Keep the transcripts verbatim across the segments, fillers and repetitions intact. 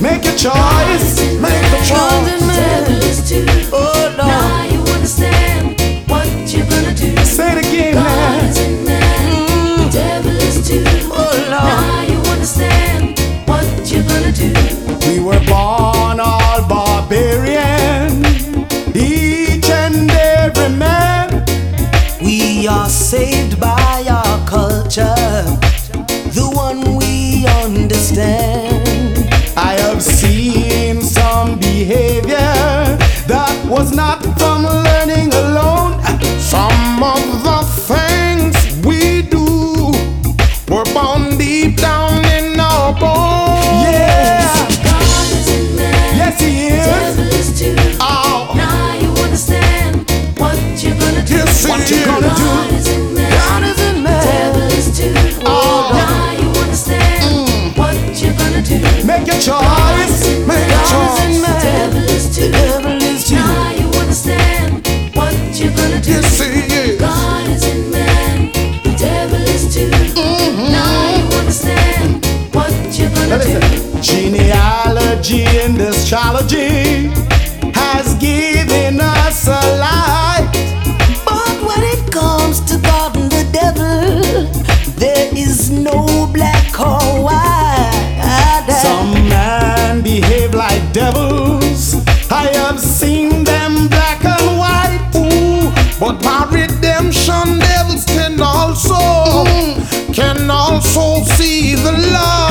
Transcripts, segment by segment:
Make your choice. Make the choice. Devil is too. Oh Lord. Now you understand what you're gonna do. Say it again, God man. is in man. The devil is too. Oh Lord. Now you understand what you're gonna do. We were born all barbarian, each and every man. We are saved by our culture, the one we understand. I have seen some behavior that was not from learning alone. Some of the things we do were born deep down in our bones. Yeah. God is in man. Yes, he The is. devil is too. Oh. Now you understand what you're gonna do. Yes, he What you is. gonna do? God is in man. God is in The man. devil is too. Oh. Now you understand what you're gonna do. Make your choice. Make your God is in choice. man. The devil is too. The devil is too. Now you understand what you're gonna do. Yes, he is. God is in man. The devil is too. Now you understand what you're gonna do. Genealogy and astrology has given us a light. But when it comes to God and the devil, there is no black or white. Some men behave like devils. I have seen them black and white. Ooh, but by redemption, devils can also can also see the light.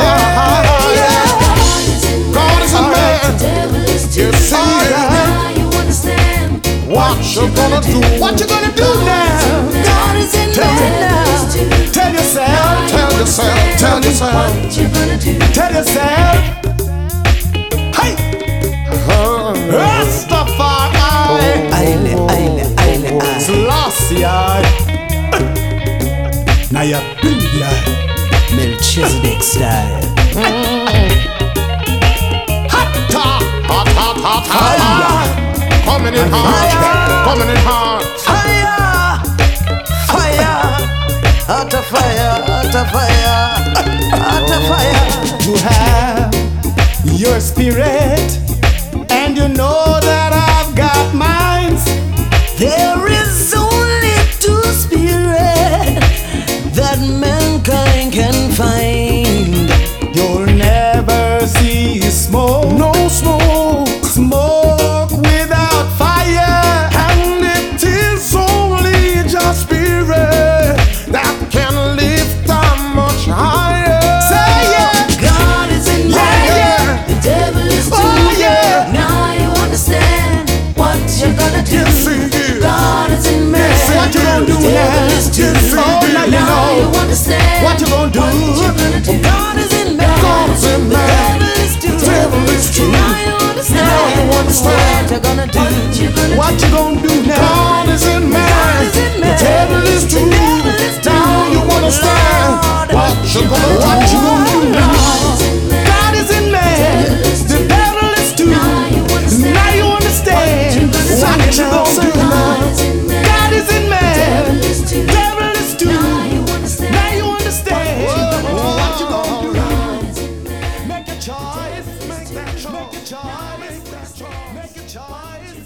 God is in man. God is a The man. devil is too. Yes, he is. Now you understand What you gonna do? What you gonna do now? God is in Tell man now. Tell yourself. Tell yourself. Tell yourself. What you gonna do? Tell yourself. Hey. Rastafari. Aile, aile, aile, aile. Selassie. Now you big guy. Melchizedek style. Hot, hot, hot, hot, hot, hot. Coming in hot. Coming in hot. Fire! Fire! Out of fire! Out of fire! Out of fire! You have your spirit, and you know that I've got mine. There is only two spirits that mankind can find. You'll never see smoke. No smoke. Smoke without fire. And it is only just spirit that can lift them much higher. Say yeah. God is in Yeah, man. yeah. The devil is too. Oh, yeah. Now you understand what you're gonna do. Yes, he is. God is in man. Yes, what you gonna do The devil now? is too. Yes, he Oh, is. now Now you understand what you gonna do? What you're gonna do. God is in man. God is in The man. devil is too. The devil is too. Now you understand. Now you understand. What you're gonna do. What you're gonna What you gonna do now? God is in man. God is in man. The devil is true. The devil is true. Now you understand. Lord. What you gonna What you gonna do now? God is in man. The devil is true. Now you understand. Now you understand. What you gonna do now? God is in man. Devil is too. Devil is true. Now you understand. Now you understand. What you gonna do now? God is in man. Make a choice. Make that choice. Make a choice. Make a choice.